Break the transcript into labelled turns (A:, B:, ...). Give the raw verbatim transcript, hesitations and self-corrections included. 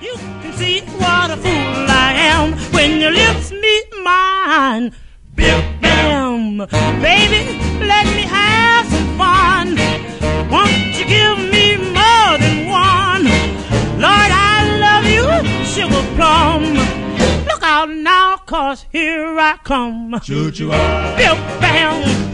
A: You can see what a fool I am when your lips meet mine. Bill bam, baby, let me have some fun. Won't you give me more than one? Lord, I love you, sugar plum. Look out now, cause here I come.
B: Choo-choo-ah.
A: Bill bam.